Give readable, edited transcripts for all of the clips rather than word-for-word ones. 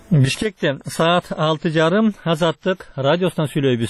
Бишкектен саат 6:30 Азаттык радиосунан сүйлөйбүз.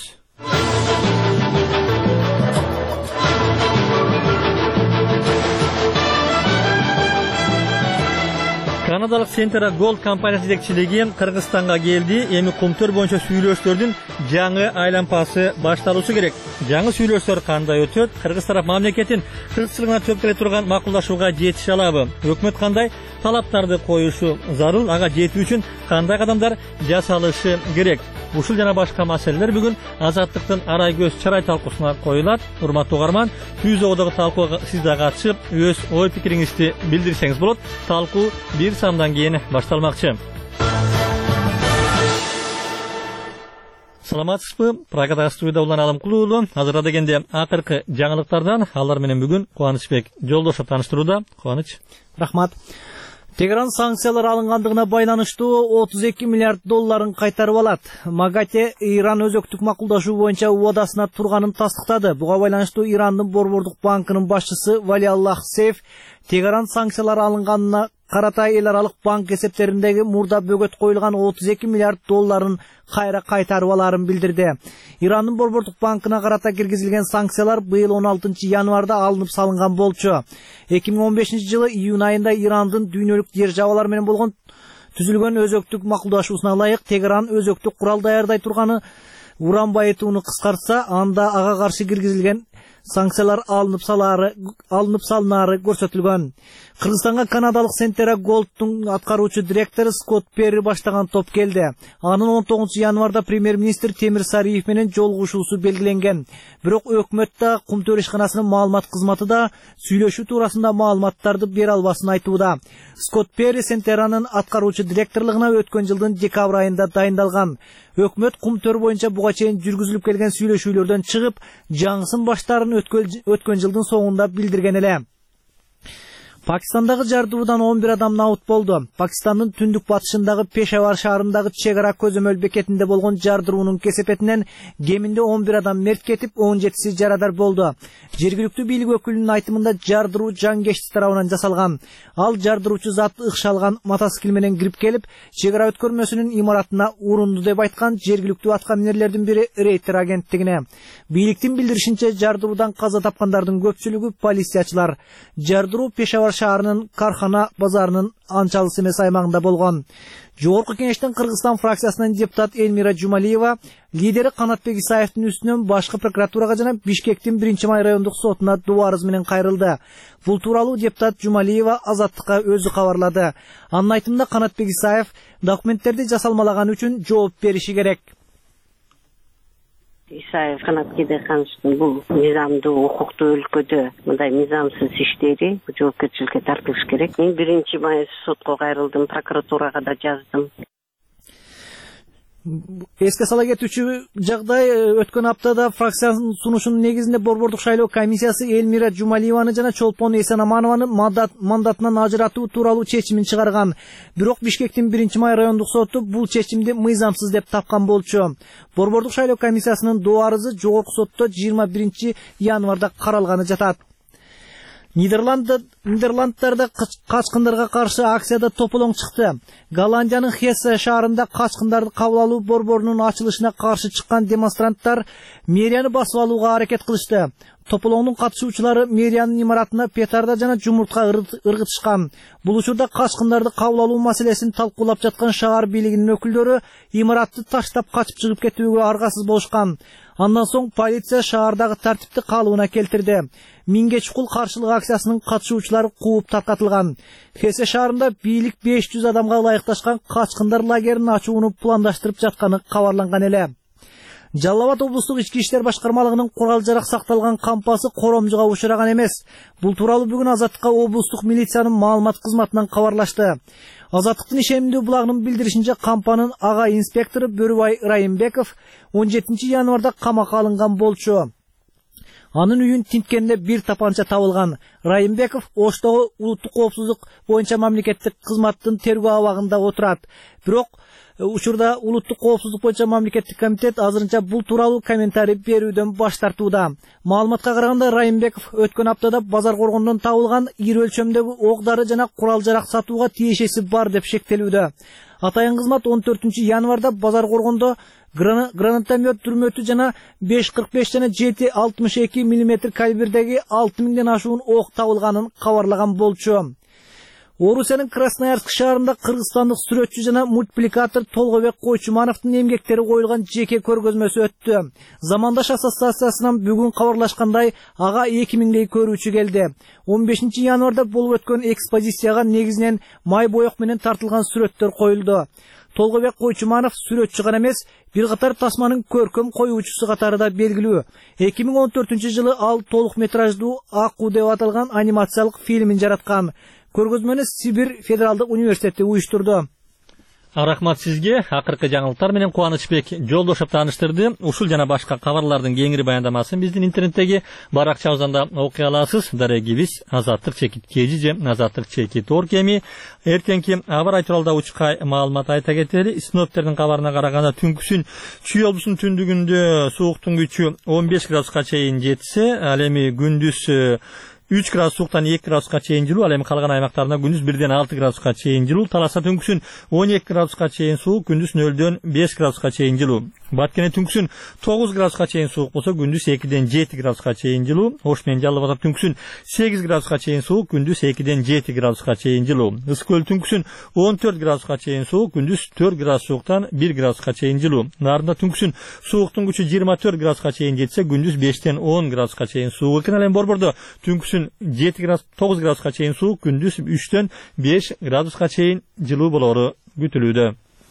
Канадалык Centera Gold компаниясы жетекчилиги Кыргызстанга келди. Эми кумтөр боюнча сүйлөштөрдүн жаңы айланпасы башталуусу керек. Жаңы сүйлөштөр кандай өтөт? Кыргыз тарап мамлекеттин кыргызчылыгына төптөлө турган макулдашууга жетише алабы? Өкмөт кандай талаптарды коюшу зарыл? Ага жетүү үчүн кандай кадамдар жасалышы керек? Ушул жана башка маселелер бүгүн Азаттыктын арай көз чарай талкуусуна коюлат. Урматтуу угарман, түз оодогу талкууга сиз да катышып, өз ой пикириңизди билдирсеңиз болот. Талкуу бир самдан кийин башталмакчы. Саламатсызбы? Прагада студияда улан Алымкул уулу. Азырда дегенде акыркы жаңылыктардан алар менен бүгүн Кубанычбек Жолдошов тааныштырууда. Кубаныч. Рахмат. Тегеран санкциялар алынгандыгына байланыштуу 32 миллиард долларын кайтарып алат. Магате Иран өзөктүк макулдашуу боюнча убадасына турганын тастыктады. Буга байланыштуу Ирандын Борбордук банкынын башчысы Вали Аллах Сейф Тегеран санкциялар алынганына карата эл аралык банк эсептериндеги мурда бөгөт коюлган 32 миллиард долларын кайра кайтарып аларын билдирди. Ирандын Борбордук банкына карата киргизилген санкциялар быйыл 16 январда алынып салынган болчу. 2015 жылы июнь айында Ирандын дүйнөлүк державалар менен болгон түзүлгөн өзөктүк макулдашуусуна ылайык Тегеран өзөктүк курал даярдай турганы уран байытууну кыскартса, анда ага каршы киргизилген санкциялар алынып салынары көрсөтүлгөн. Кыргызстанга канадалык Centera Gold'тун аткаруучу директору Скотт Перри баштаган топ келди. Анын 19 январда премьер-министр Темир Сариев менен жолугушуусу белгиленген. Бирок өкмөт да Кумтөр ишканасынын маалымат кызматы да сүйлөшүү туурасында маалыматтарды бере албасын айтууда. Скотт Перри Centera'нын аткаруучу директорлугуна өткөн жылдын декабрь айында дайындалган. Өкмөт Кумтөр боюнча буга чейин жүргүзүлүп келген сүйлөшүүлөрдөн чыгып, жаңысын баштаарын өткөн жылдын соңунда билдирген эле. Пакистандагы жардыруудан 11 адам наут болду. Пакистандын түндүк батышындагы Пешавар шаарындагы чек ара көзөмөл бекетинде болгон жардыруунун кесепетинен кеминде 11 адам мерт кетип, 17си жарадар болду. Жергиликтүү бийлик өкүлүнүн айтымында жардыруу жангечти тарабынан жасалган. Ал жардыруучу зат ыкшалган мотоцикл менен кирип келип, чек ара өткөрмөсүнүн имаратына урунду деп айткан жергиликтүү аткаминерлердин бири Рейтер агенттигине. Бийликтин билдиришинче, жардыруудан каза тапкандардын көпчүлүгү полициячылар. Жардыруу Пешавар шаарынын Кархана базарынын анча алыс эмес аймагында болгон. Жогорку кеңештин Кыргызстан фракциясынын депутат Эльмира Жумалиева лидери Канатбек Исаевдин үстүнөн башкы прокуратурага жана Бишкектин 1-май райондук сотуна доо арыз менен кайрылды. Бул тууралуу депутат Жумалиева Азаттыкка өзү кабарлады. Анын айтымында Канатбек Исаев документтерди жасалмалаган үчүн жооп бериши керек. Исаев Канаткеде каныштын бул мыйзамдуу укуктуу өлкөдө мындай мыйзамсыз иштери жоопкерчиликке тартылыш керек. Мен 1-май сотко кайрылдым, прокуратурага да жаздым. Эске сала кетүүчү жагдай, өткөн аптада фракциянын сунушунун негизинде Борбордук шайлоо комиссиясы Эльмира Жумалиеваны жана Чолпон Эсенаманованы мандатынан ажыратуу тууралуу чечимин чыгарган. Бирок Бишкектин 1-май райондук соту бул чечимди мыйзамсыз деп тапкан болчу. Борбордук шайлоо комиссиясынын доо арызы жогорку сотто 21 январда каралганы жатат. Нидерландтарда качкындарга каршы акцияда тополоң чыкты. Голландиянын Хессе шаарында качкындарды кабыл алуу борборунун ачылышына каршы чыккан демонстранттар мэрияны басып алууга аракет кылышты. Тополоңдун катышуучулары мэриянын имаратына петарда жана жумуртка ыргытышкан. Бул учурда качкындарды кабыл алуу маселесин талкуулап жаткан шаар бийлигинин өкүлдөрү имаратты таштап качып чыгып кетүүгө аргасыз болушкан. Андан соң полиция шаардагы тартипти калыбына келтирди. Миңге чукул каршылык акциясынын катышуучулары кууп таркатылган. Хесе шаарында бийлик 500 адамга ылайыкташкан качкындар лагерин ачууну пландаштырып жатканы кабарланган эле. Жалал Абад облустук ички иштер башкармалыгынын курал жарак сакталган кампасы коромжуга учураган эмес. Бул тууралуу бүгүн Азаттыкка облустук милициянын маалымат кызматынан кабарлашты. Азаттыктын ишенимдүү булагынын билдиришинче, кампанын ага инспектору Бөрүбай Райымбеков 17 январда камакка алынган болчу. Анын үйүн тинткенде бир тапанча табылган. Райымбеков Оштогу улуттук коопсуздук боюнча мамлекеттик кызматтын тергөө абагында отурат. Бирок учурда улуттук коопсуздук боюнча мамлекеттик комитет азырынча бул тууралуу комментарий берүүдөн баш тартууда. Маалыматка караганда Райымбеков өткөн аптада базар коргондон табылган ири өлчөмдөгү ок дары жана курал жарак сатууга тиешеси бар деп шектелүүдө. Атайын кызмат 14 январда базар коргондо гранатомет түрмөтү жана 5.45 жана 7.62 мм калибрдеги 6000ден ашуун ок табылганын кабарлаган болчу. Орусиянын Красноярск шаарында кыргызстандык сүрөтчү жана мультипликатор Толгобек Койчумановдун эмгектери коюлган жеке көргөзмөсү өттү. Замандаш ассоциациясынан бүгүн кабарлашкандай, ага 2000дей көрүүчү келди. 15 январда болуп өткөн экспозицияга негизинен май боек менен тартылган сүрөттөр коюлду. Толгобек Койчуманов сүрөтчү гана эмес, бир катар тасманын көркөм коюучусу катары да белгилүү. 2014 жылы ал толук метраждуу Аку деп аталган анимациялык фильмин жараткан. Көргөзмөнү Сибир Федералдык университети уюштурду. Рахмат сизге. Акыркы жаңылыктар менен Кубанычбек Жолдошов тааныштырды. Ушул жана башка кабарлардын кеңири баяндамасын биздин интернеттеги баракчабыздан да окуй аласыз. Дарегибиз Азаттык чекит кежи же Азаттык чекит оркеми. Эртеңки аба рай тууралуу учкай маалымат айта кетели. Синоптиктердин кабарына караганда түнкүсүн Чүй облусунун түндүгүндө сууктун күчү 15 градуска чейин жетсе, ал эми күндүз 3 градус сууктан 2 градуска чейин жылуу, ал эми калган аймактарда күндүз 1ден 6 градуска чейин жылуу, Таласа түнкүсүн 12 градуска чейин суук, күндүз 0дөн 5 градуска чейин жылуу. Баткене түнкүсүн 9 градуска чейин суук болсо, күндүз 2ден 7 градуска чейин жылуу. Ош менен Жалал Абад түнкүсүн 8 градуска чейин суук, күндүз 2ден 7 градуска чейин жылуу. Ысык көл түнкүсүн 14 градуска чейин суук, күндүз 4 градус сууктан 1 градуска чейин жылуу. Нарында түнкүсүн сууктун күчү 24 градуска чейин жетсе, күндүз 5ден 10 градуска чейин суук экен. Ал эми Борбордо түнкүсүн 7 градус 9 градуска чейин суук, күндүз 3дөн 5 градуска чейин жылуу болору күтүлүүдө.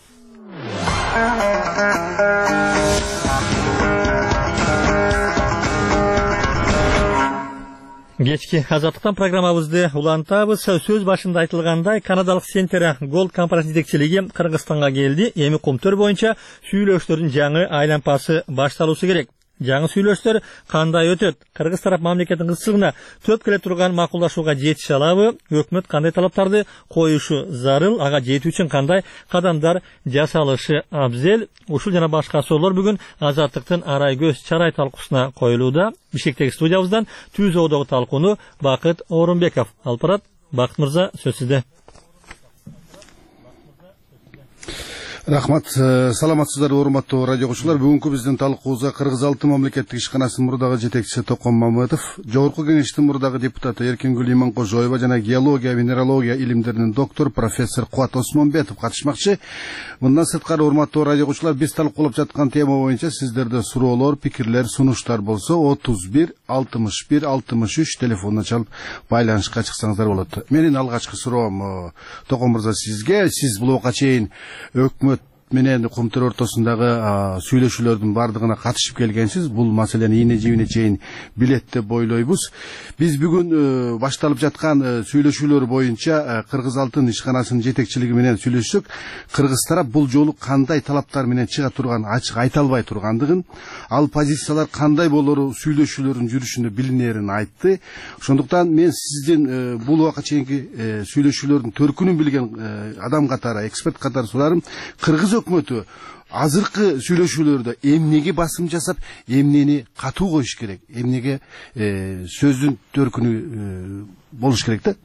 Кечки Азаттыктан программабызды улантабыз. Сөз башында айтылгандай, канадалык Сентера Голд компаниясынын жетекчилиги Кыргызстанга келди. Эми Кумтөр боюнча сүйлөштөрдүн жаңы айланпасы башталуусу керек. Жаңы сүйлөштөр кандай өтөт? Кыргыз тарап мамлекеттин кызчылыгына төп келе турган макулдашууга жетише алабы? Өкмөт кандай талаптарды коюшу зарыл? Ага жетүү үчүн кандай кадамдар жасалышы абзел? Ушул жана башка суроолор бүгүн Азаттыктын арай көз чарай талкуусуна коюлууда. Бишкектеги студиябыздан түз оодогу талкууну Бакыт Орунбеков алып барат. Бакыт мырза, сөз сизде. Рахмат, саламатсыздар урматтуу радио окуучулар. Бүгүнкү биздин талкуубузга Кыргыз Алтын мамлекеттик ишканасынын мурдагы жетекчиси Токон Мамытов, Жогорку кеңештин мурдагы депутаты Эркингүл Иманкожоева жана геология, минералогия илимдеринин доктор профессор Кубат Осмонбетов катышмакчы. Мындан сырткары урматтуу радио окуучулар, биз талкуулап жаткан тема боюнча сиздерде суроолор, пикирлер, сунуштар болсо 31 61 63 телефонуна чалып байланышка чыксаңыздар болот. Менин алгачкы суроом Токон мырза сизге. Сиз бул убакка чейин өкмөт менен Кумтөр ортосундагы сүйлөшүүлөрдүн бардыгына катышып келгенсиз. Бул маселени ийне жибине чейин билет деп ойлойбуз. Биз бүгүн башталып жаткан сүйлөшүүлөр боюнча Кыргыз Алтын ишканасынын жетекчилиги менен сүйлөшсөк, кыргыз тарап бул жолу кандай талаптар менен чыга турган ачык айта албай тургандыгын, ал позициялар кандай болору сүйлөшүүлөрдүн жүрүшүндө билинерин айтты. Ошондуктан мен сиздин бул убакка чейинки сүйлөшүүлөрдүн төркүнүн билген адам катары, эксперт катары сурарым, кыргыз өкмөтү азыркы сүйлөшүүлөрдө эмнеге басым жасап, эмнени катуу коюш керек, эмнеге сөздүн төркүнү болуш керек да?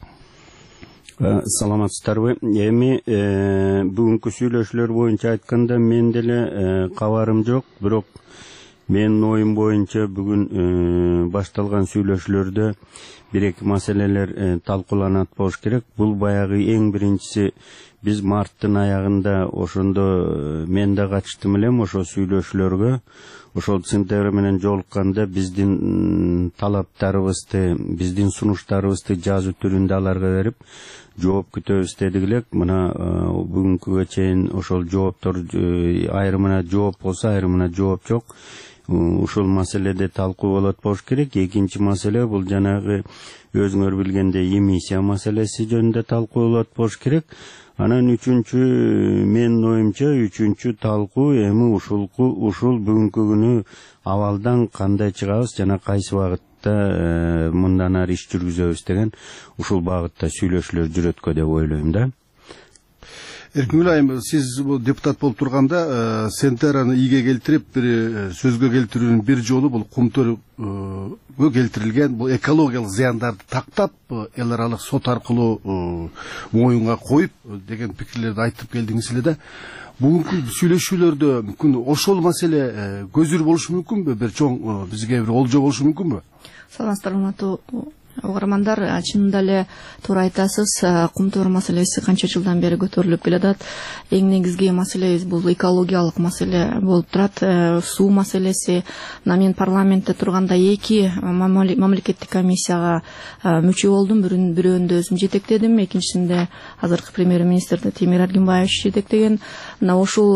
Саламатсыздарбы. Эми бүгүнкү сүйлөшүүлөр боюнча айтканда мен деле кабарым жок, бирок менин оюм боюнча бүгүн башталган сүйлөшүүлөрдө бир-эки маселелер талкууланат болуш керек. Бул баягы эң биринчиси, биз марттын аягында ошондо мен да катыштым элем ошо сүйлөшүүлөргө. Ошол Сентера менен жолукканда биздин талаптарыбызды, биздин сунуштарыбызды жазуу түрүндө аларга берип, жооп күтөбүз дедик элек. Мына бүгүнкүгө чейин ошол жооптор айрымына жооп болсо, айрымына жооп жок. Ушул маселеде талкуу болот болуш керек. Экинчи маселе бул жанагы өзүңөр билгендей эмиссия маселеси жөнүндө талкуу болот болуш керек. Анан үчүнчү, менин оюмча, үчүнчү талкуу эми ушул бүгүнкү күнү абалдан кандай чыгабыз жана кайсы багытта багытта мындан ары иш жүргүзөбүз деген ушул багытта сүйлөшүүлөр жүрөткө деп ойлойм да. Эркингүл айым, сиз бул депутат болуп турганда Сентераны ийге келтирип, бир сөзгө келтирүүнүн бир жолу бул Кумтөргө келтирилген бул экологиялык зыяндарды тактап, эл аралык сот аркылуу моюнга коюп деген пикирлерди айтып келдиңиз эле да. Бүгүнкү сүйлөшүүлөрдө мүмкүн ошол маселе көзүр болушу мүмкүнбү? Бир чоң бизге бир олжо болушу мүмкүнбү? Саламатсыздарбы, урматтуу угармандар, чынында эле туура айтасыз. Кумтөр маселеси канча жылдан бери көтөрүлүп келатат. Эң негизги маселебиз бул экологиялык маселе болуп турат. Суу маселеси. Мен парламентте турганда 2 мамлекеттик комиссияга мүчө болдум. Бирөөндө өзүм жетектедим, экинчисинде азыркы премьер-министр Тимир Аргимбаевич жетектеген. Мына ушул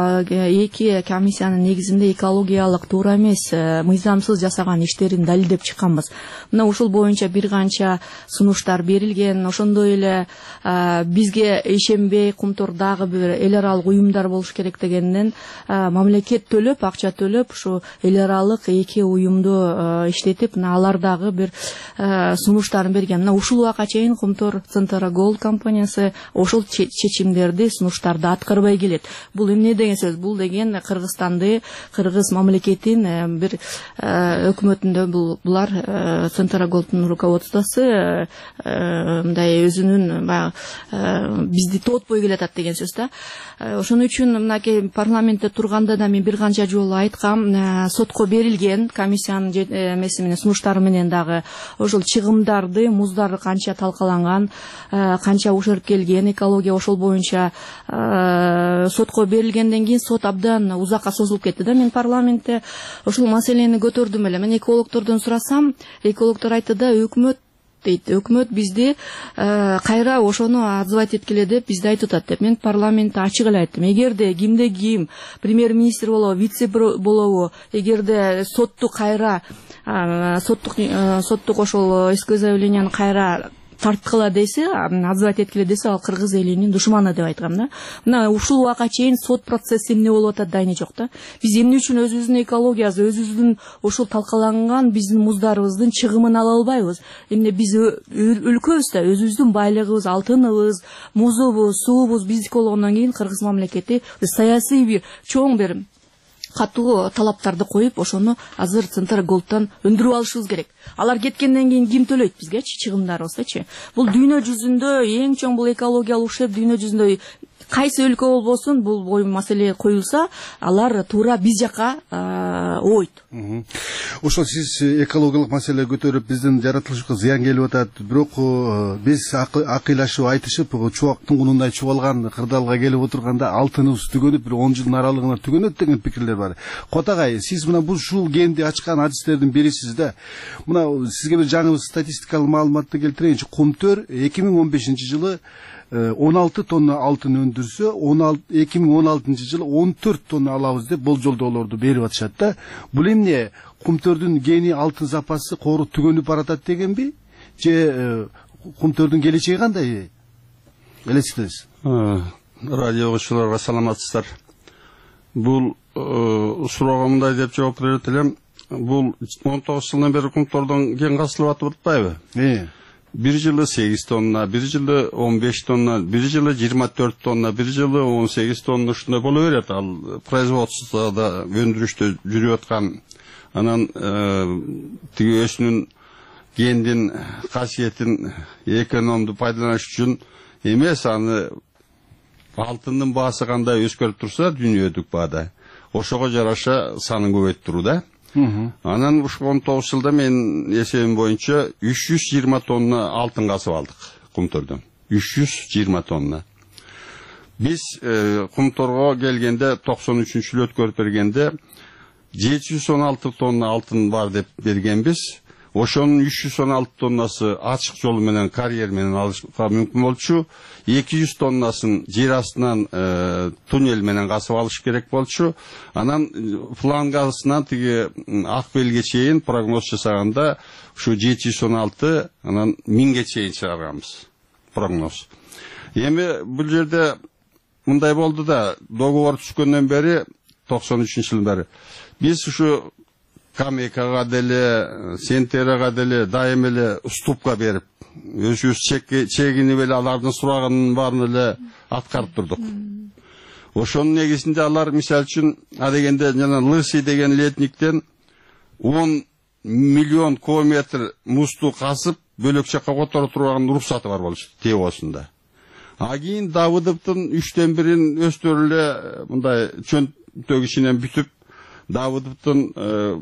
2 комиссиянын негизинде экологиялык туура эмес, мыйзамсыз жасаган иштерин далилдеп чыкканбыз. Мына ушул боюнча бир канча сунуштар берилген. Ошондой эле бизге ишенбей Кумтордагы бир эл аралык уюмдар болуш керек дегенден мамлекет төлөп, акча төлөп, ушу эл аралык 2 уюмду иштетип, алардагы бир сунуштарын берген. Мына ушул убакка чейин Кумтор Центра Gold компаниясы ошол чечимдерди, сунуштарды аткарбай келет. Бул эмне деген сөз? Бул деген Кыргызстанды, кыргыз мамлекетин бир өкмөтүндө булар Центра Gold'ун руководствосу мындай өзүнүн бизди тоотпой келатат деген сөз да. Ошон үчүн мынакей парламентте турганда да мен бир канча жолу айткам, сотко берилген комиссиянын эмеси менен, сунуштары менен дагы ошол чыгымдарды, муздарды канча талкаланган, канча ушерп келген, экология ошол боюнча сотко берилгенден кийин сот абдан узакка созулуп кетти да. Мен парламентте ошол маселени көтөрдүм эле. Мен экологтордон сурасам, экологтор айтты да, өкмөт дейт, өкмөт бизди кайра ошону отзывать эткиле деп бизди айтып атат деп. Мен парламентте ачык эле айттым. Эгерде кимде ким премьер-министр болобу, вице болобу, эгерде сотту кайра соттук ошол исковое заявленияны кайра тарткыла десе, отзывать эткиле десе, ал кыргыз элинин душманы деп айткам да. Мына ушул убакка чейин сот процесси эмне болуп атат дайыны жок да. Биз эмне үчүн өзүбүздүн экологиясы, өзүбүздүн ошол талкаланган биздин муздарыбыздын чыгымын ала албайбыз? Эмне биз өлкөбүз да, өзүбүздүн байлыгыбыз, алтыныбыз, музубуз, суубуз биздики болгондон кийин кыргыз мамлекети саясий бир чоң бир катуу талаптарды коюп, ошону азыр Центра Gold'тан өндүрүп алышыбыз керек. Алар кеткенден кийин ким төлөйт бизгечи чыгымдарыбызды? Бул дүйнө жүзүндө эң чоң бул экологиялык ушерп дүйнө жүзүндө кайсы өлкө болбосун бул маселе коюлса, алар туура биз жака ойт. Ошол сиз экологиялык маселе көтөрүп биздин жаратылышыбызга зыян келип атат, бирок биз акыйлашып айтышып, чубактын кунундай чубалган кырдаалга келип отурганда алтыныбыз түгөнүп, бир 10 жылдын аралыгында түгөнөт деген пикирлер бар. Котагай, сиз мына бул ушул генди ачкан адистердин бирисиз да. Мына сизге бир жаңы статистикалык маалыматты келтирейинчи. Кумтөр 2015 жылы 16 тонна алтын өндүрсө, 2016 жылы 14 тонна алабыз деп болжолдоолорду берип атышат да. Бул эмне? Кумтөрдүн гени алтын запасы кору түгөнүп баратат дегенби? Же Кумтөрдүн келечеги кандай? Элестетесиз? Радио окуучуларга саламатсыздар. Бул суроого мындай деп жооп берет элем. Бул 19 жылдан бери Кумтордон кен касылып атып атпайбы? Bir жылы 8 тонна, bir жылы 15 тонна, bir жылы 24 тонна, bir жылы 18 тонна ушундай боло берет. Ал производствода өндүрүштө жүрүп аткан, анан тиги өзүнүн гендин касиетин экономду пайдаланыш үчүн эмес, аны алтындын баасы кандай өзгөрүп турса, дүйнөдүк баада ошого жараша санын көбөйтүрүү да. Анан ушул 19 жылда мен эсебим боюнча 320 тонна алтын касып алдык Кумтордон. 320 тонна. Биз Кумторго келгенде 93-жылы өткөрүп бергенде 716 тонна алтын бар деп бергенбиз. Ошонун 316 тоннасы ачык жол менен, карьер менен алышка мүмкүн болчу. 200 тоннасын жер астынан туннель менен касып алыш керек болчу. Анан флангасынан тиги Акбелге чейин прогноз жасаганда ушу 716, анан 1000ге чейин чыгарганбыз прогноз. Эми бул жерде мындай болду да, договор түшкөндөн бери 93-жылдан бери биз ушу Камекага деле, Сентерага деле дайым эле уступка берип, өзүбүз чегинип эле алардын сураганын баарын эле аткарып турдук. Ошонун негизинде алар мисалы үчүн адегенде жана Лысый деген летниктен 10 миллион кубометр музду касып бөлөк жакка которо турган уруксаты бар болчу Тевосунда. А кийин Давыдовдун 3тен 1-ин өздөрү эле мындай чөнтөк ишинен бүтүп, Давыдовдун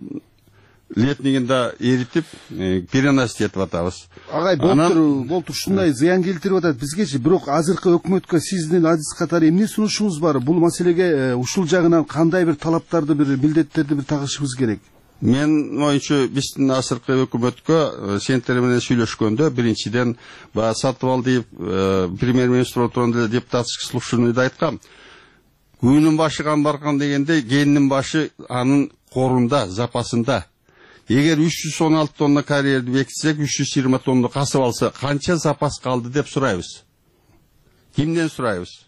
летнигинде эритип переносить этип атабыз. Агай, болтур ушундай зыян келтирип атат бизгечи, бирок азыркы өкмөткө сиздин адис катары эмне сунушуңуз бар? Бул маселеге ушул жагынан кандай бир талаптарды, бир милдеттерди бир тагышыбыз керек? Мен оюнчу биздин азыркы өкмөткө Сентер менен сүйлөшкөндө биринчиден Сатыбалдиев премьер-министр отурганда депутатский слушаниеда айткам. Күнүн башы камбаркан дегенде кенинин башы анын корунда, запасында. Эгер 316 тонна карьерди бекитсек, 320 тонна касып алса, канча запас калды деп сурайбыз. Кимден сурайбыз?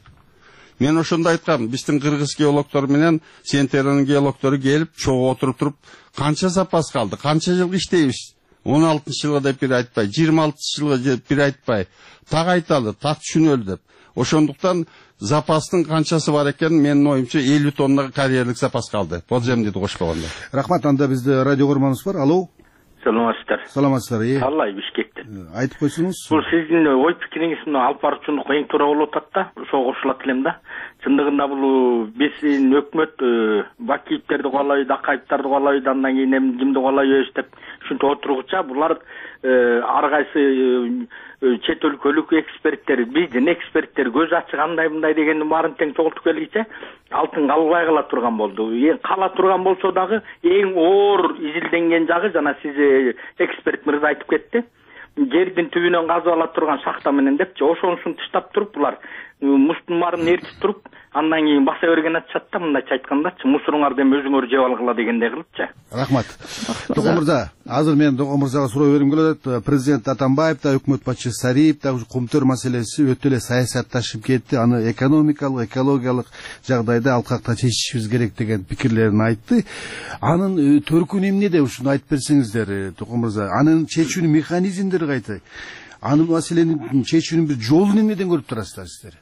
Мен ошондо айткам, биздин кыргыз геологдор менен Сентердин геологдору келип, чогуу отуруп туруп, канча запас калды, канча жыл иштейбиз? 16-жылга деп бир айтпай, 26-жылга деп бир айтпай, так айталы, так түшүнөлү деп. Ошондуктан запастын канчасы бар экен, менин оюмча 50 тонна карьерлик запас калды. Подземныйды кошпогондо. Рахмат, анда бизде радио көрманыбыз бар. Алло. Саламатсыздар. Саламатсыздар. Аллай Бишкектен. Айтып койсуңуз. Бул сиздин ой пикириңиз мына алып баруучунук эң туура болуп атат да. Ошого кошулат элем да. Чындыгында бул биздин өкмөт Бакиевтерди куалайбы, Акаевтерди куалайбы, андан кийин кимди куалайбыз деп ушинтип отургуча булар ар кайсы чет өлкөлүк эксперттер, биздин эксперттер көз ачыгандай мындай дегендин баарын тең чогултуп келгиче алтын калбай кала турган болду. Кала турган болсо дагы эң оор изилденген жагы жана сиз эксперт мырза айтып кетти. Жердин түбүнөн казып ала турган шахта менен депчи, ошонусун тыштап туруп булар муздун баарын эритип туруп, андан кийин баса берген атышат да, мындайча айткандачы, мусоруңарды эми өзүңөр жеп алгыла дегендей кылыпчы. Рахмат. Токон мырза, азыр мен Токон мырзага суроо бергим келет. Президент Атамбаев да, өкмөт башчысы Сариев да Кумтөр маселеси өтө эле саясатташып кетти. Аны экономикалык, экологиялык жагдайда алкакта чечишибиз керек деген пикирлерин айтты. Анын төркүнү эмнеде, ушуну айтып берсеңиздер, Токон мырза. Анын чечүүнүн механизмдери кайсы? Анын маселенин чечүүнүн бир жолун эмнеден көрүп турасыздар сиздер?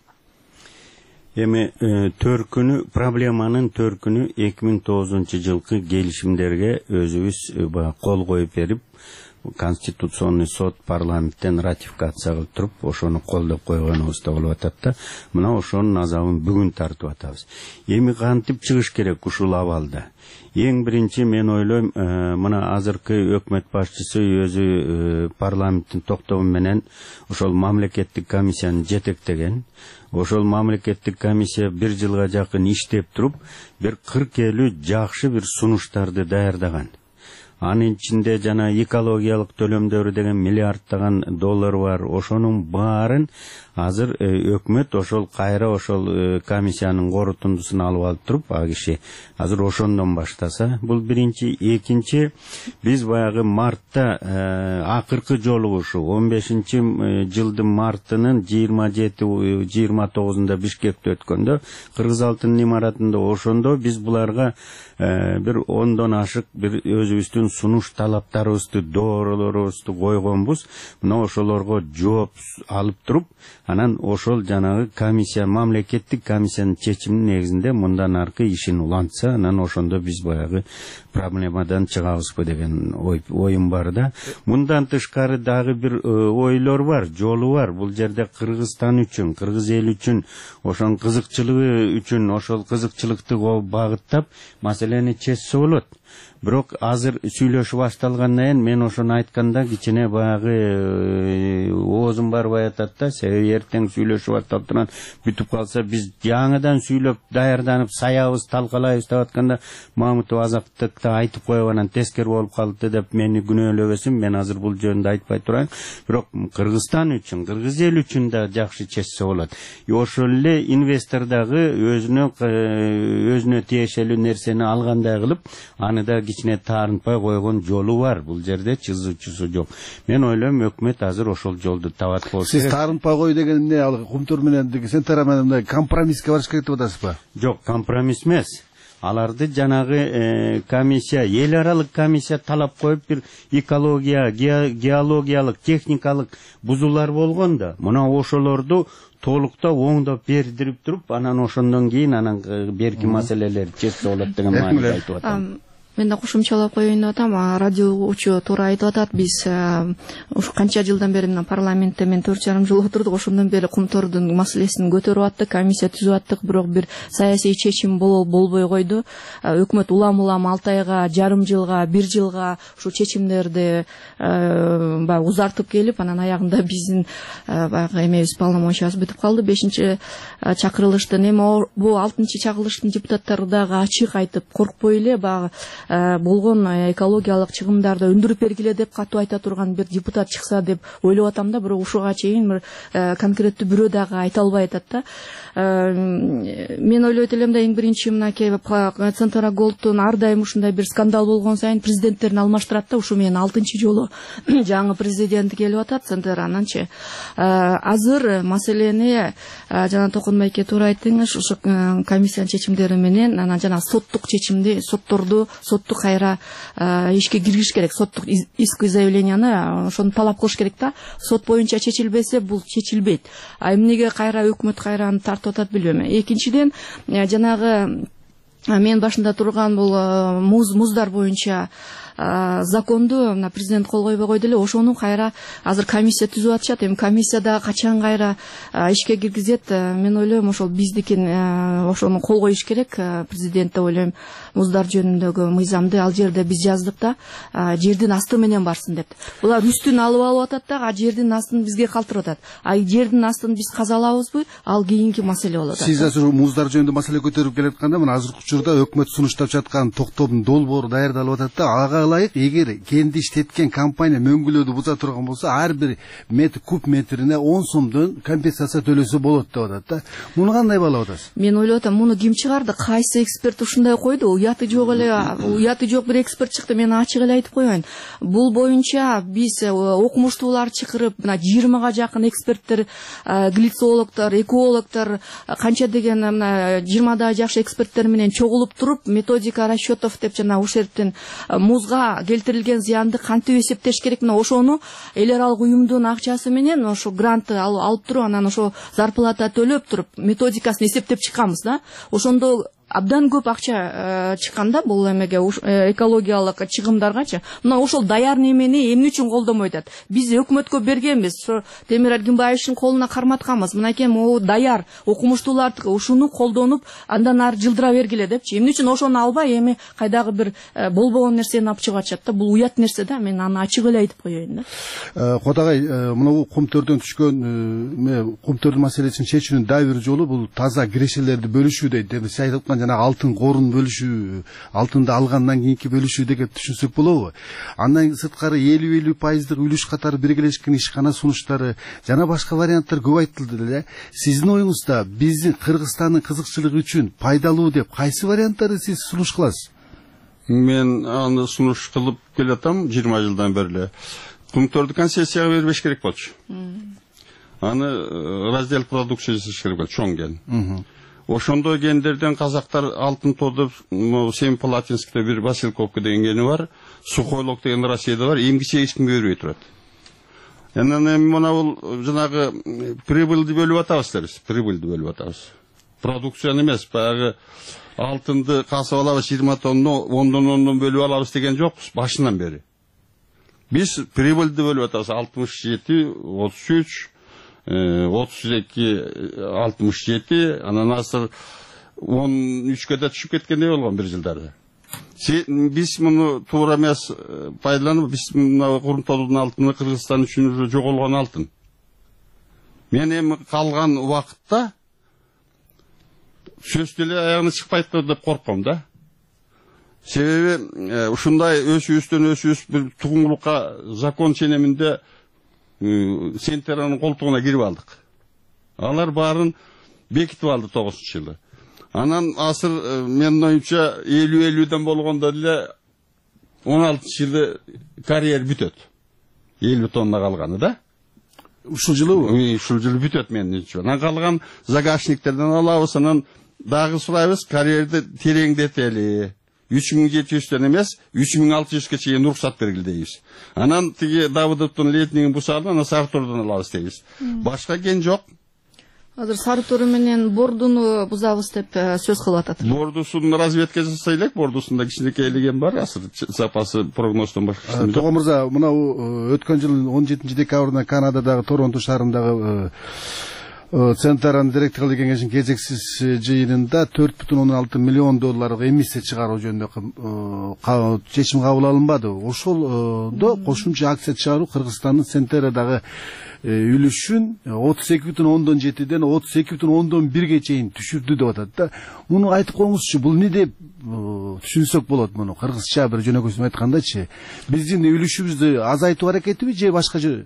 Эми төркүнү, проблеманын төркүнү 2009-жылкы келишимдерге өзүбүз кол коюп берип, Конституционный сот парламенттен ратификация кылып туруп, ошону колдоп койгонубузда болуп атат да. Мына ошонун азабын бүгүн тартып атабыз. Эми кантип чыгыш керек ушул абалда? Эң биринчи мен ойлойм, мына азыркы өкмөт башчысы өзү парламенттин токтому менен ошол мамлекеттик комиссияны жетектеген. Ошол мамлекеттик комиссия 1 жылга жакын иштеп туруп, бир 40-50 жакшы бир сунуштарды даярдаган. Анын ичинде жана экологиялык төлөмдөрү деген миллиарддаган доллар бар. Ошонун баарын азыр өкмөт ошол кайра ошол комиссиянын корутундусун алып туруп, а киши азыр ошондон баштаса, бул биринчи. Экинчи, биз баягы мартта акыркы жолугушу 15-жылдын мартынын 27-29-унда Бишкекте өткөндө, Кыргыз алтын имаратында ошондо биз буларга бир 10дон ашык бир өзүбүздүн сунуш талаптарыбызды, дооролорубузду койгонбуз. Мына ошолорго жооп алып туруп, анан ошол жанагы комиссия, мамлекеттик комиссиянын чечиминин негизинде мындан аркы ишин улантса, анан ошондо биз баягы проблемадан чыгабызбы деген оюм бар да. Мындан тышкары дагы бир ойлор бар, жолу бар. Бул жерде Кыргызстан үчүн, кыргыз эл үчүн, ошонун кызыкчылыгы үчүн, ошол кызыкчылыкты багыттап маселени чечсе болот. Бирок азыр сүйлөшүп башталгандан кийин мен ошону айтканда кичине баягы оозум барбай атат да. Себеби эртең сүйлөшүп башталып турган бүтүп калса, биз жаңыдан сүйлөп даярданып саябыз, талкалайбыз деп атканда Мамытов азаттыкта айтып коюп анан тескери болуп калды деп мени күнөөлөбөсүн. Мен азыр бул жөнүндө айтпай турайын. Бирок Кыргызстан үчүн, кыргыз эл үчүн да жакшы чечсе болот. Ошол эле инвестор дагы өзүнө тиешелүү нерсени алгандай кылып, аны да кичине таарынтпай койгон жолу бар. Бул жерде чызуучусу жок. Мен ойлойм, өкмөт азыр ошол жолду табат болсо. Сиз таарынтпай кой деген эмне? Ал Кумтөр менен Сентер менен компромисске барыш керек деп атасызбы? Жок, компромисс эмес. аларды жанагы комиссия, эл аралык комиссия талап коюп бир экология, геологиялык, техникалык бузуулар болгондо, мына ошолорду толуктап оңдоп бердирип туруп, анан ошондон кийин анан берки маселелер чечсе болот деген мааниде айтып атам. Мен да кошумчалап коеюн деп атам. Радио учу туура айтып атат. Биз ушу канча жылдан бери мына парламентте мен 4,5 жыл отурдук. Ошондон бери кумтордун маселесин көтөрүп аттык, комиссия түзүп аттык, бирок бир саясий чечим болбой койду. Өкмөт улам 6 айга, жарым жылга, 1 жылга ушу чечимдерди баягы узартып келип, анан аягында биздин баягы эмебиз полномочиясы бүтүп калды. 5-чакырылыштын эми бул 6-чакырылыштын депутаттары дагы ачык айтып, коркпой эле баягы болгон экологиялык чыгымдарды өндүрүп бергиле деп катуу айта турган бир депутат чыкса деп ойлоп атам да, бирок ушуга чейин бир конкреттүү бирөө дагы айта албай атат да. Мен ойлойт элем да, эң биринчи мынакей Центра Голдтун ар дайым ушундай бир скандал болгон сайын президенттерин алмаштырат да. Ушу менен 6-чы жолу жаңы президент келип атат Центрананчы. Азыр маселени жана Токонбайке туура айттыңыз, ушу комиссиянын чечимдери менен анан жана соттук чечимди, соттук кайра ишке киргизиш керек. Соттук иск заявленияны ошону талап кылыш керек да. Сот боюнча чечилбесе бул чечилбейт. Эмнеге кайра өкмөт кайраны тартып атат билбейм. Экинчиден, жанагы мен башында турган бул муздар боюнча законду президент кол койбой койду эле, ошону кайра азыр комиссия түзүп атышат. Эми комиссия дагы качан кайра ишке киргизет, мен ойлойм ошол биздикин ошону кол коюш керек. Президент деп ойлойм, муздар жөнүндөгү мыйзамды ал жерде биз жаздык да, жердин асты менен барсын деп. Булар үстүн алып атат да, жердин астын бизге калтырып атат. Жердин астын биз казалабызбы, ал кийинки маселе болот. Сиз азыр муздар жөнүндө маселе көтөрүп келатканда, мына азыркы учурда өкмөт сунуштап жаткан токтоодун долбоору даярдалып атат да, ага ылайык эгер кенди иштеткен компания мөңгүлөөдү буза турган болсо, ар бир куб метрине 10 сомдон компенсация төлөсө болот деп атат да. Муну кандай баалап атасыз? Мен ойлоп атам, муну ким чыгарды? Кайсы эксперт ушундай койду? Уяты жок эле, уяты жок бир эксперт чыкты. Мен ачык эле айтып коеюн. Бул боюнча биз окумуштуулар чакырып, мына 20га жакын эксперттер, глицологдор, экологдор, канча деген мына 20дай жакшы эксперттер менен чогулуп туруп, методика расчетов деп жана ушул жерден музга келтирилген зыянды кантип эсептеш керек, мына ошону эл аралык уюмдун акчасы менен ошо грантты алып туруп, анан ошо зарплата төлөп туруп методикасын эсептеп чыкканбыз да. Ошондо абдан көп акча чыкканда бул эмеге экологиялык чыгымдаргачы. Мына ошол даяр немени эмне үчүн колдомой атат? Биз өкмөткө бергенбиз, ошо Темир Эргинбаевдин колуна карматканбыз. Мынакей могу даяр окумуштуулар ушуну колдонуп, андан ары жылдыра бергиле депчи. Эмне үчүн ошону албай эми кайдагы бир болбогон нерсени алып чыгып атышат да? Бул уят нерсе да. Мен аны ачык эле айтып коеюн да. Кодагай, мына кумтөрдөн түшкөн кумтөрдүн маселесин чечүүнүн дагы бир жолу бул таза кирешелерди бөлүшүү дейт. Эми сиз айтып жана алтын корун бөлүшүү, алтынды алгандан кийинки бөлүшүү деп түшүнсөк болобу? Андан сырткары 50% үлүш катары биргелешкен ишкана сунуштары жана башка варианттар көп айтылды эле. Сиздин оюңузда биздин Кыргызстандын кызыкчылыгы үчүн пайдалуу деп кайсы варианттарды сиз сунуш кыласыз? Мен аны сунуш кылып келатам 20 жылдан бери эле. Кумтөрдү концессияга бербеш керек болчу. Аны раздел продукция жасаш керек болчу, чоң ген. Ошондой гендерден казактар алтын тодуп, Семипалатинскте бир Василковка деген гени бар, Сухойлок деген Россияда бар, эмгиче эч кимге бербей турат. Анан эми мына бул жанагы прибыльди бөлүп атабыз, прибыльди бөлүп атабыз. Продукцияны эмес, баягы алтынды касып алабыз 20 тонну 10-10 бөлүп алабыз деген жокпуз башынан бери. Биз прибыльди бөлүп атабыз 67, 33 32, 67, анан азыр 13-кө да түшүп кеткендей болгон бир жылдары. Биз муну туура эмес пайдаланып, биз мына Курумтоодун алтыны Кыргызстан үчүн жоголгон алтын. Мен эми калган убакытта сөз деле аягына чыкпайт деп корком да. Себеби ушундай өсүүбүздөн бир тугунлукка закон ченеминде Сентеранын колтугуна кирип алдык. Алар баарын бекитип алды 9-жылы. Анан азыр менин оюмча 50-50ден болгондо деле 16-жылы карьер бүтөт. 50 тонна калганы да. Ушул жылы? Ушул жылы бүтөт менин оюмча. Анан калган загашниктерден алабыз, анан дагы сурайбыз, карьерди тереңдетели. 3700'тен эмес, 3600'ке чейин уруксат бергиле дейбиз. Анан тиги Давыдовдун летнигин бусарды, анан сары тордон алабыз дейбиз. Башка кен жок. Азыр сары тору менен бордуну бузабыз деп сөз кылып атат. Бордусун разведка жасай элек, бордусунда кичинекей элеген бар, азыр запасы прогноздон башка. Тогон мырза, мынау өткөн жылдын 17 декабрында Канададагы Торонто шаарындагы Центран директорлук кеңешинин кезексиз жыйынында $4,6 миллион эмиссия чыгаруу жөнүндө чечим кабыл алынбады. Ошолдо кошумча акция чыгаруу Кыргызстандын Центрадагы үлүшүн 32,7ден 32,1ге чейин түшүрдү деп атат да. Муну айтып коюңузчу, бул эмне деп түшүнсөк болот муну? Кыргызча бир жөнөкөйсүн айткандачы, биздин үлүшүбүздү азайтуу аракетиби же башкачы?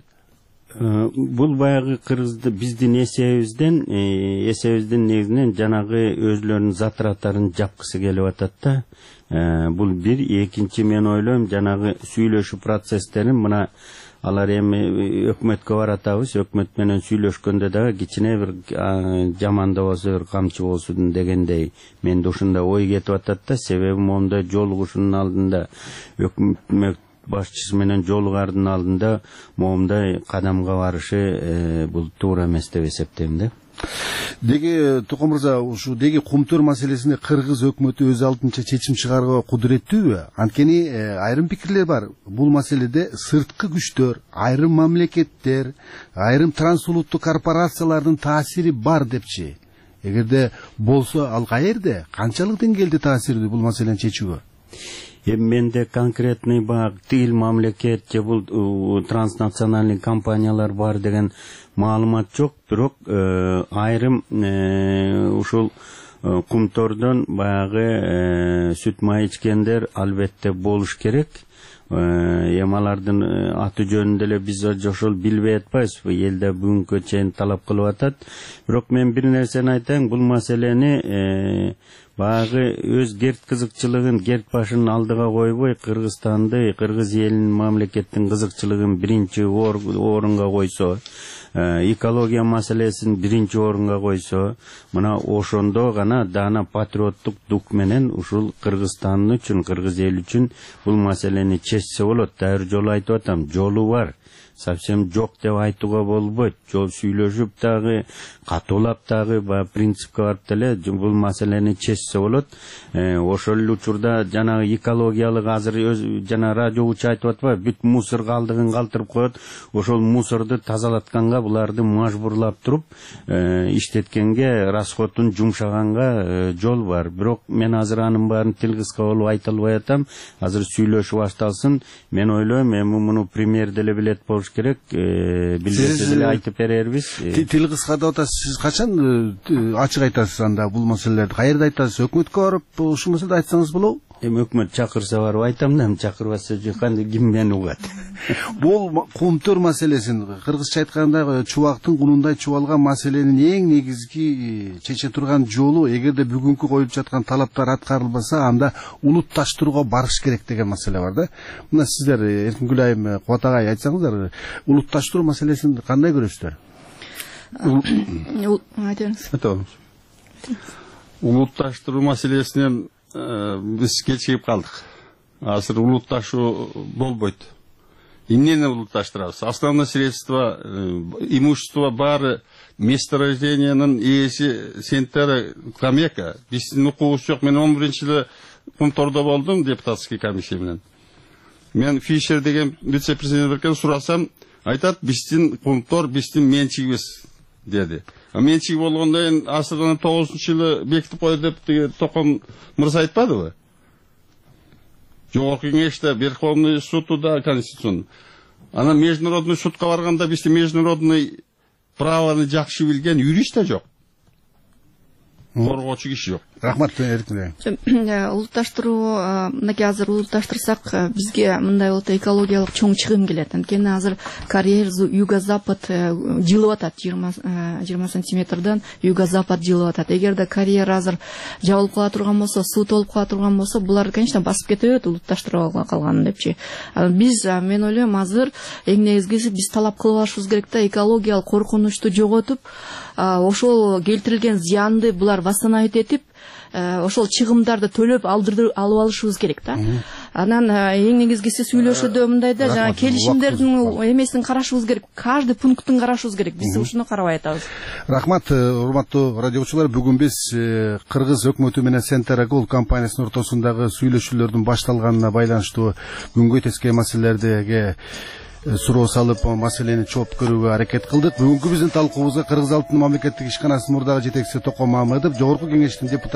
Бул баягы кыргызды биздин эсебизден негизинен жанагы өзлөрүнүн затраттарын жапкысы келип атат да. Бул бир, экинчи мен ойлойм жанагы сүйлөшүү процесстерин мына алар эми өкмөткө баратабыз, өкмөт менен сүйлөшкөндө дагы кичине бир жаманда болсо бир камчы болсун дегендей менде ушундай ой кетип атат да. Себеби моундай жолугушуунун алдында өкмөт башчысы менен жолугардын алдында моундай кадамга барышы бул туура эмес деп эсептейм да. Деги Токон мырза, ушу деги кумтөр маселесине кыргыз өкмөтү өз алдынча чечим чыгарууга кудуреттүүбү? Анткени айрым пикирлер бар. Бул маселеде сырткы күчтөр, айрым мамлекеттер, айрым трансулуттук корпорациялардын таасири бар депчи. Эгерде болсо, ал каерде, канчалык деңгээлде таасирдүү бул маселени чечүүгө? Менде конкретный тил мамлекет же бул транснациональный компаниялар бар деген маалымат жок, бирок айрым ушул кумтордон баягы сүт май ичкендер албетте болуш керек. Алардын аты жөнүндө эле биз ошол билбей атпайбызбы, элде бүгүнкү чейин талап кылып атат. Бирок мен бир нерсени айтайын, бул маселени баягы өз герт кызыкчылыгын, герт башын алдыга койбой, Кыргызстанды, кыргыз элинин мамлекеттин кызыкчылыгын биринчи орунга койсо, экология маселесин биринчи орунга койсо, мына ошондо гана даана патриоттук дух менен ушул Кыргызстан үчүн, кыргыз эл үчүн бул маселени чечсе болот. Дайыр жолу айтып атам, жолу бар. Совсем жок деп айтууга болбойт. Жол сүйлөшүп дагы, катуулап дагы принципке барып деле бул маселени чечсе болот. Ошол эле учурда жанагы экологиялык азыр жана радиочу айтып атпайбы, бүт мусор калдыгын калтырып коет. Ошол мусорду тазалатканга буларды мажбурлап туруп, иштеткенге, расходун жумшаганга жол бар. Бирок мен азыр анын баарын тил кыска болуп айта албай атам. Азыр сүйлөшүү башталсын. Мен ойлойм, эми муну премьер деле билет болуш керек, билбесе деле айтып берербиз. Тил кыска деп атасыз, сиз качан ачык айтасыз анда бул маселелерди? Каерде айтасыз? Өкмөткө барып ушул маселеди айтсаңыз болобу? Эми өкмөт чакырса барып айтам да, чакырбаса кандай ким мени угат. Бул кумтөр маселесин кыргызча айтканда чубактын кунундай чубалган маселенин эң негизги чече турган жолу, эгерде бүгүнкү коюп жаткан талаптар аткарылбаса, анда улутташтырууга барыш керек деген маселе бар да. Мына сиздер Эркингүл айым, Кубат агай айтсаңыздар, улутташтыруу маселесин кандай көрөсүздөр? Улутташтыруу маселесинен биз кечигип калдык. Азыр улутташуу болбойт. Эмнени улутташтырабыз? Основное средство, имущество баары месторождениянын ээси Сентера Камека. Биздин укугубуз жок. Мен 11-жылы Кумтордо болдум депутатский комиссия менен. Мен Фишер деген вице-президенттен сурасам, айтат, биздин Кумтор биздин менчигибиз деди. Менчиги болгондон кийин асырдын 9-жылы бекитип койду деп Токон мырза айтпадыбы? Жогорку кеңеште, Верховный судда, Конституцион. Ана международный судка барганда бизде международный правоны жакшы билген юрист да жок. Коргоочу киши жок. Рахмат, Эркингүл. Улутташтыруу, мынакей азыр улутташтырсак, бизге мындай болот, экологиялык чоң чыгым келет. Анткени азыр карьер юго-запад жылып атат, 20 сантиметрден юго-запад жылып атат. Эгерде карьер азыр жабылып кала турган болсо, суу толуп кала турган болсо, булар, конечно, басып кетет улутташтырууга калган депчи. Биз, мен ойлойм, азыр эң негизгиси биз талап кылып алышыбыз керек да, экологиялык коркунучту жоготуп, ошол келтирилген зыянды булар восстановить этип ошол чыгымдарды төлөп алып алышыбыз керек да. Анан эң негизгиси сүйлөшүүдө мындай да, жана келишимдердин эмесин карашыбыз керек, каждый пункттун карашыбыз керек. Биз ушуну карабай атабыз. Рахмат, урматтуу радиочулар. Бүгүн биз Кыргыз өкмөтү менен Center Gold компаниясынын ортосундагы сүйлөшүүлөрдүн башталганына байланыштуу күнгөй тескей маселелерге суроо салып, маселени жооп көрүүгө аракет кылдык. Бүгүнкү биздин талкуубузга Кыргыз Алтын мамлекеттик ишканасынын мурдагы жетекчиси Токон Мамедов, Жогорку Кеңештин депутаты